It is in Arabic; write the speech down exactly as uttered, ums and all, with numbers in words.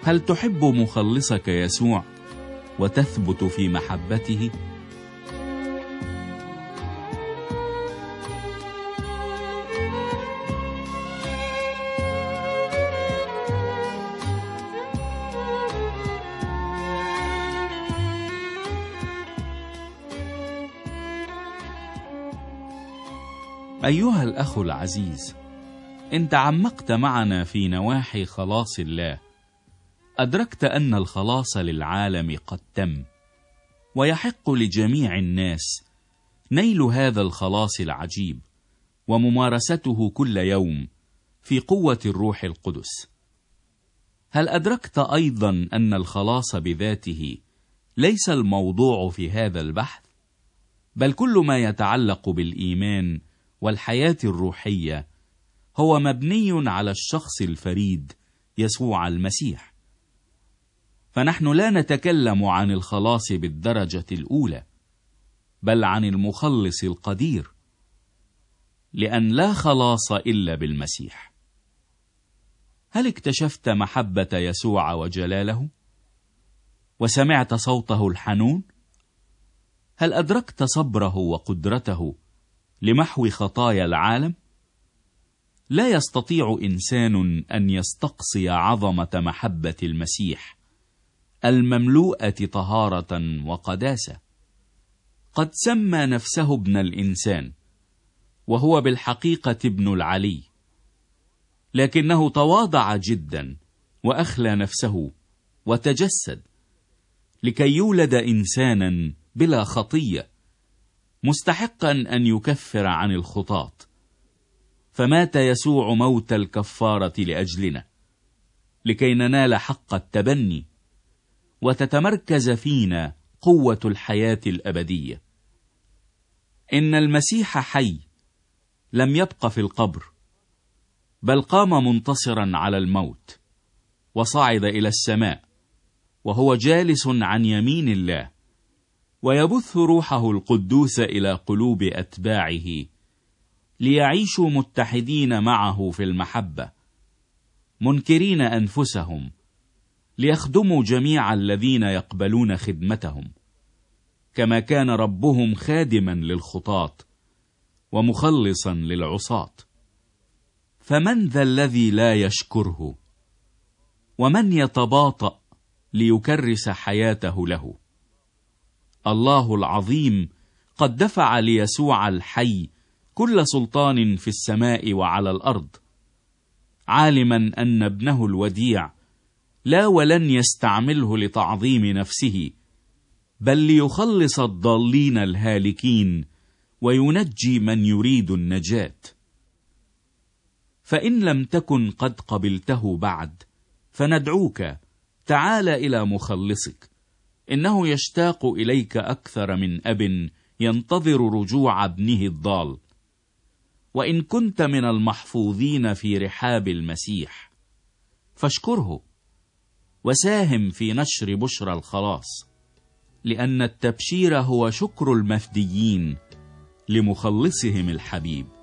هل تحب مخلصك يسوع وتثبت في محبته؟ أيها الأخ العزيز، إن تعمقت معنا في نواحي خلاص الله، أدركت أن الخلاص للعالم قد تم، ويحق لجميع الناس نيل هذا الخلاص العجيب وممارسته كل يوم في قوة الروح القدس. هل أدركت أيضا أن الخلاص بذاته ليس الموضوع في هذا البحث، بل كل ما يتعلق بالإيمان والحياة الروحية هو مبني على الشخص الفريد يسوع المسيح؟ فنحن لا نتكلم عن الخلاص بالدرجة الأولى، بل عن المخلص القدير، لأن لا خلاص إلا بالمسيح. هل اكتشفت محبة يسوع وجلاله؟ وسمعت صوته الحنون؟ هل أدركت صبره وقدرته لمحو خطايا العالم؟ لا يستطيع إنسان أن يستقصي عظمة محبة المسيح المملوءة طهارة وقداسة. قد سمى نفسه ابن الإنسان، وهو بالحقيقة ابن العلي، لكنه تواضع جدا وأخلى نفسه وتجسد لكي يولد إنسانا بلا خطية، مستحقا أن يكفر عن الخطاة. فمات يسوع موت الكفارة لأجلنا، لكي ننال حق التبني وتتمركز فينا قوة الحياة الأبدية. إن المسيح حي، لم يبق في القبر، بل قام منتصرا على الموت وصعد إلى السماء، وهو جالس عن يمين الله، ويبث روحه القدوس إلى قلوب أتباعه ليعيشوا متحدين معه في المحبة، منكرين أنفسهم ليخدموا جميع الذين يقبلون خدمتهم، كما كان ربهم خادما للخطاة ومخلصا للعصاة. فمن ذا الذي لا يشكره؟ ومن يتباطأ ليكرس حياته له؟ الله العظيم قد دفع ليسوع الحي كل سلطان في السماء وعلى الأرض، عالما أن ابنه الوديع لا ولن يستعمله لتعظيم نفسه، بل ليخلص الضالين الهالكين وينجي من يريد النجاة. فإن لم تكن قد قبلته بعد، فندعوك تعال إلى مخلصك، إنه يشتاق إليك أكثر من أب ينتظر رجوع ابنه الضال. وإن كنت من المحفوظين في رحاب المسيح، فاشكره وساهم في نشر بشرى الخلاص، لأن التبشير هو شكر المفديين لمخلصهم الحبيب.